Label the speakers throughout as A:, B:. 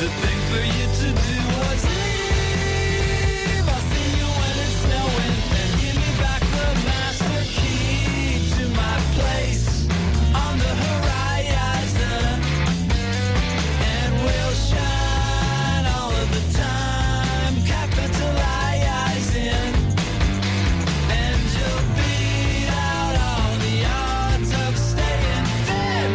A: The thing for you to do was leave. I'll see you when it's snowing. And give me back the master key to my place on the horizon. And we'll shine all of the time, capitalizing. And you'll beat out all the odds of staying thin.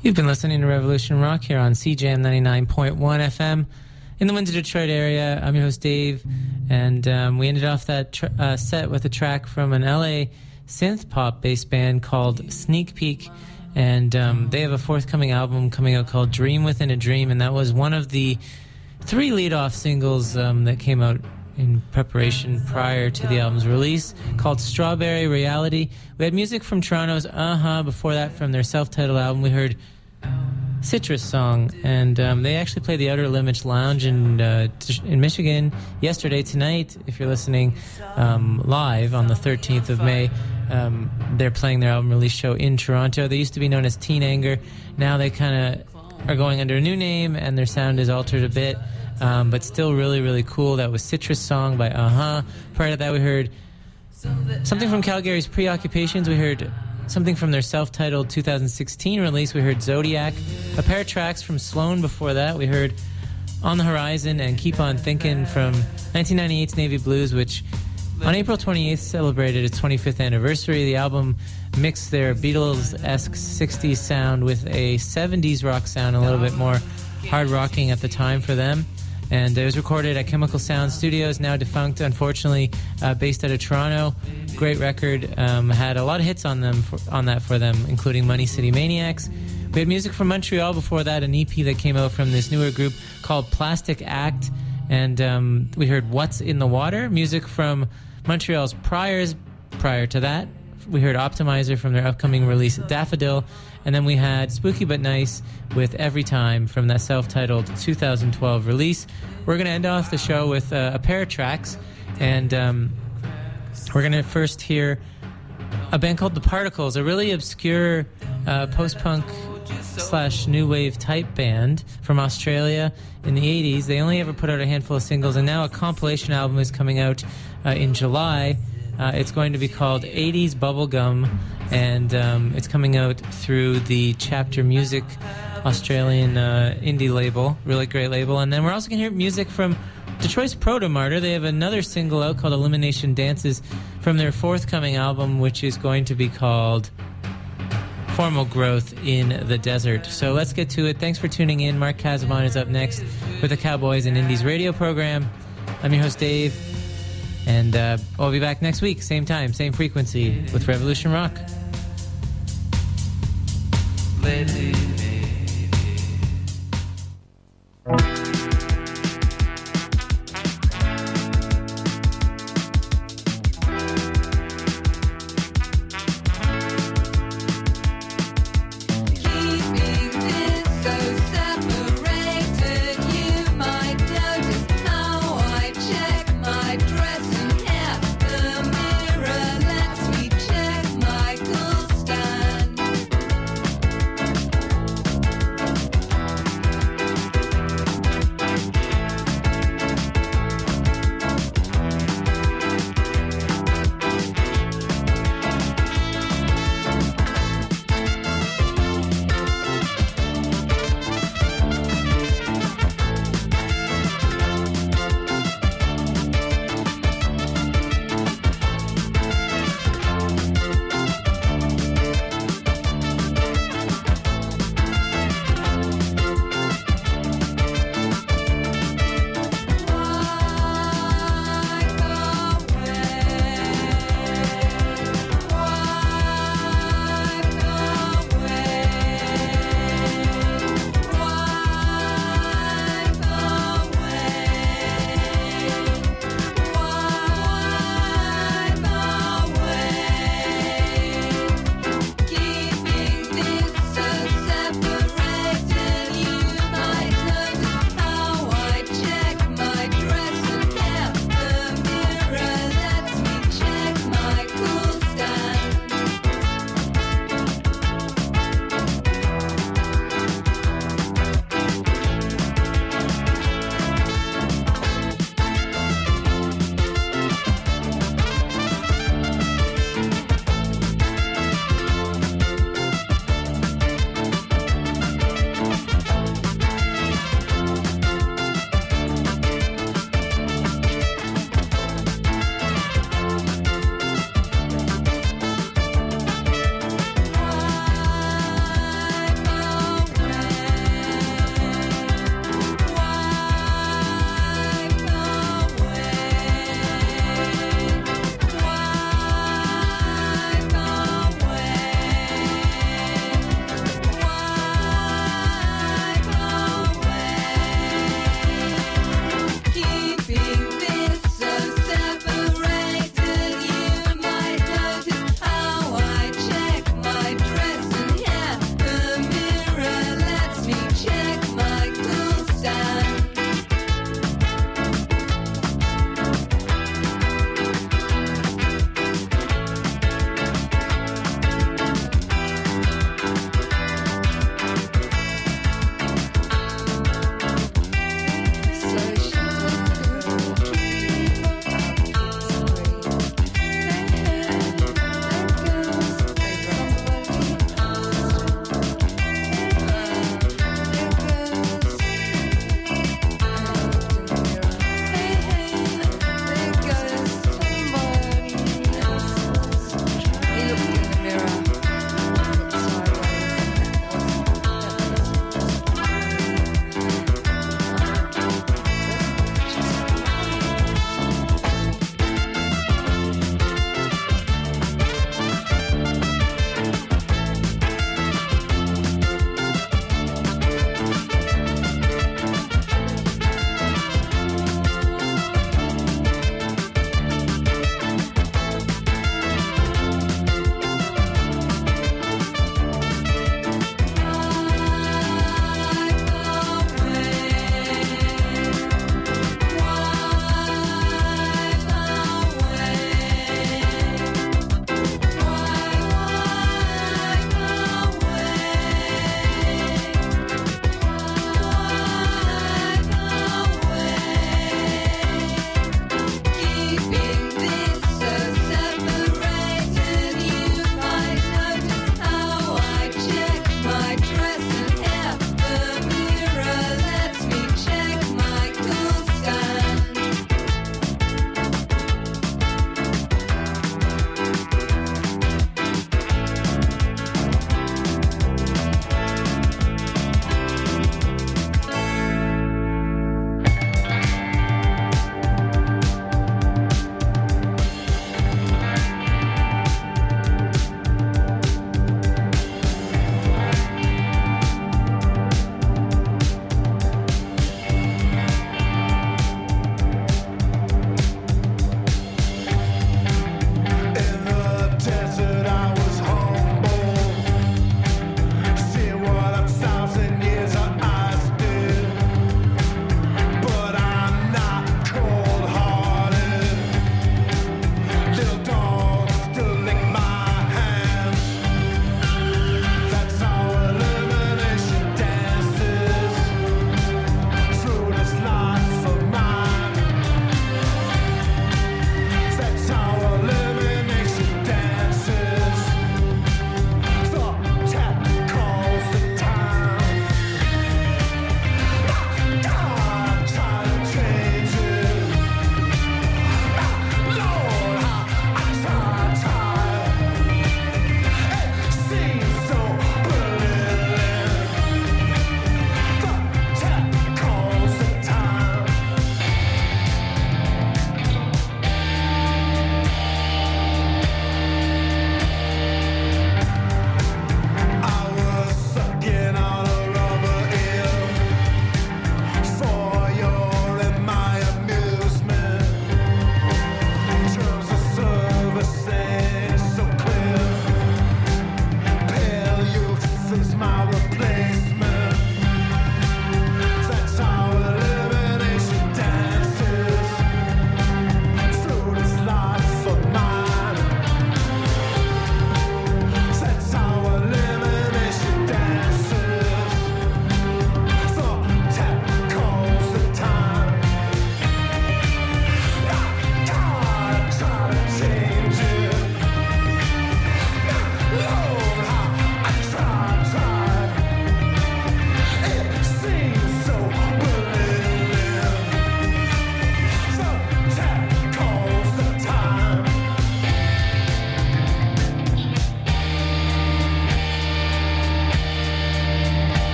B: You've been listening to Revolution Rock here on CJAM 99.1 FM in the Windsor, Detroit area. I'm your host, Dave, and we ended off that set with a track from an LA synth pop based band called Sneak Peek, and they have a forthcoming album coming out called Dream Within a Dream, and that was one of the 3 lead-off singles that came out in preparation prior to the album's release, called Strawberry Reality. We had music from Toronto's before that from their self-titled album. We heard Citrus Song, and they actually played the Outer Limits Lounge in Michigan yesterday. Tonight, if you're listening live on the 13th of May, they're playing their album release show in Toronto. They used to be known as Teen Anger. Now they kind of are going under a new name, and their sound is altered a bit, but still really, really cool. That was Citrus Song by Prior to that, we heard something from Calgary's Preoccupations. We heard something from their self-titled 2016 release. We heard Zodiac. A pair of tracks from Sloan before that. We heard On the Horizon and Keep On Thinking from 1998's Navy Blues, which on April 28th celebrated its 25th anniversary. The album mixed their Beatles-esque 60s sound with a 70s rock sound, a little bit more hard rocking at the time for them. And it was recorded at Chemical Sound Studios, now defunct, unfortunately, based out of Toronto. Great record. Had a lot of hits on that for them, including Money City Maniacs. We had music from Montreal before that, an EP that came out from this newer group called Plastic Act. And we heard What's in the Water, music from Montreal's Priors. Prior to that, we heard Optimizer from their upcoming release Daffodil. And then we had Spooky But Nice with Every Time from that self-titled 2012 release. We're going to end off the show with a pair of tracks. And we're going to first hear a band called The Particles, a really obscure post-punk / new wave type band from Australia in the 80s. They only ever put out a handful of singles, and now a compilation album is coming out in July. It's going to be called 80s Bubblegum, and it's coming out through the Chapter Music Australian indie label, really great label. And then we're also going to hear music from Detroit's Proto-Martyr. They have another single out called Elimination Dances from their forthcoming album, which is going to be called Formal Growth in the Desert. So let's get to it. Thanks for tuning in. Mark Kazamon is up next with the Cowboys and Indies radio program. I'm your host, Dave, and I'll be back next week, same time, same frequency, with Revolution Rock.
A: Lately,